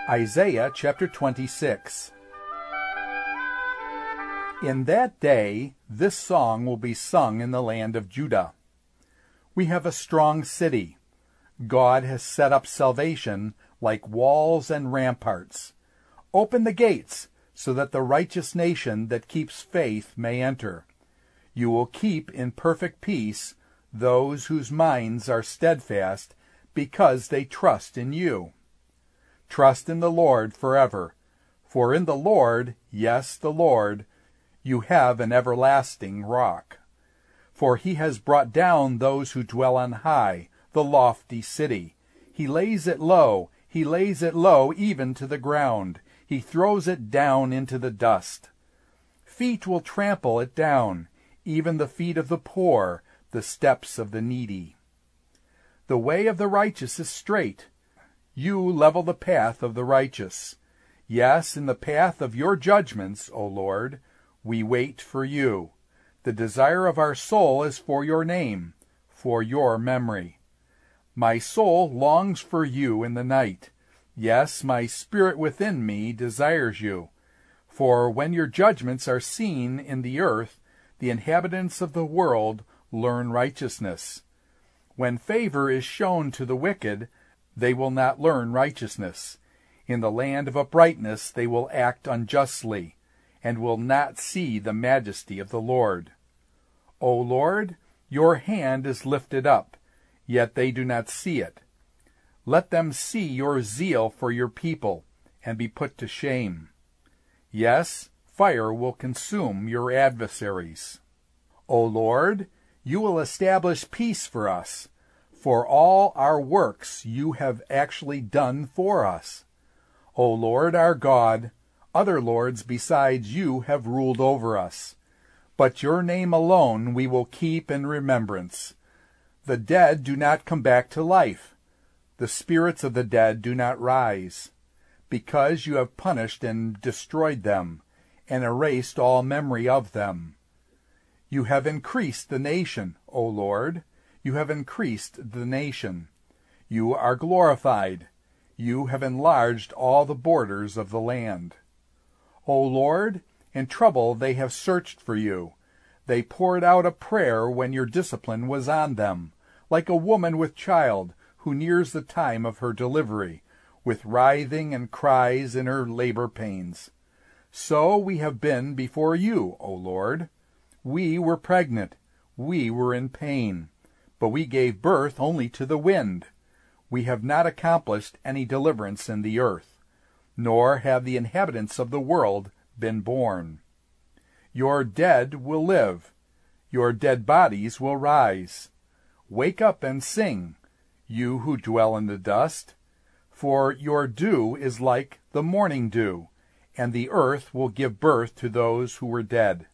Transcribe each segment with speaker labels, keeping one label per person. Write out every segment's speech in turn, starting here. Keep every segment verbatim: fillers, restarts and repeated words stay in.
Speaker 1: Isaiah chapter twenty-six. In that day this song will be sung in the land of Judah. We have a strong city. God has set up salvation like walls and ramparts. Open the gates, so that the righteous nation that keeps faith may enter. You will keep in perfect peace those whose minds are steadfast, because they trust in you. Trust in the Lord forever, for in the Lord, yes, the Lord, you have an everlasting rock. For he has brought down those who dwell on high, the lofty city. He lays it low, he lays it low even to the ground. He throws it down into the dust. Feet will trample it down, even the feet of the poor, the steps of the needy. The way of the righteous is straight. You level the path of the righteous. Yes, in the path of your judgments, O Lord, we wait for you. The desire of our soul is for your name, for your memory. My soul longs for you in the night. Yes, my spirit within me desires you. For when your judgments are seen in the earth, the inhabitants of the world learn righteousness. When favor is shown to the wicked, they will not learn righteousness. In the land of uprightness they will act unjustly, and will not see the majesty of the Lord. O Lord, your hand is lifted up, yet they do not see it. Let them see your zeal for your people, and be put to shame. Yes, fire will consume your adversaries. O Lord, you will establish peace for us. For all our works you have actually done for us. O Lord our God, other lords besides you have ruled over us. But your name alone we will keep in remembrance. The dead do not come back to life. The spirits of the dead do not rise. Because you have punished and destroyed them, and erased all memory of them. You have increased the nation, O Lord. You have increased the nation. You are glorified. You have enlarged all the borders of the land. O Lord, in trouble they have searched for you. They poured out a prayer when your discipline was on them, like a woman with child who nears the time of her delivery, with writhing and cries in her labor pains. So we have been before you, O Lord. We were pregnant. We were in pain. But we gave birth only to the wind. We have not accomplished any deliverance in the earth, nor have the inhabitants of the world been born. Your dead will live. Your dead bodies will rise. Wake up and sing, you who dwell in the dust, for your dew is like the morning dew, and the earth will give birth to those who were dead.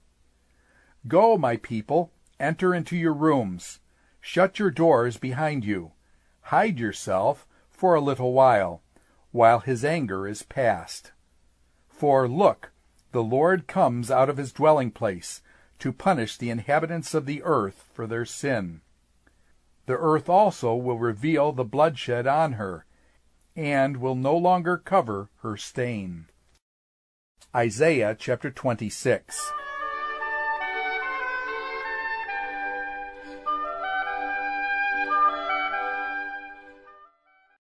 Speaker 1: Go, my people, enter into your rooms. Shut your doors behind you. Hide yourself for a little while, while his anger is past. For look, the Lord comes out of his dwelling place to punish the inhabitants of the earth for their sin. The earth also will reveal the bloodshed on her, and will no longer cover her stain. Isaiah chapter twenty-six.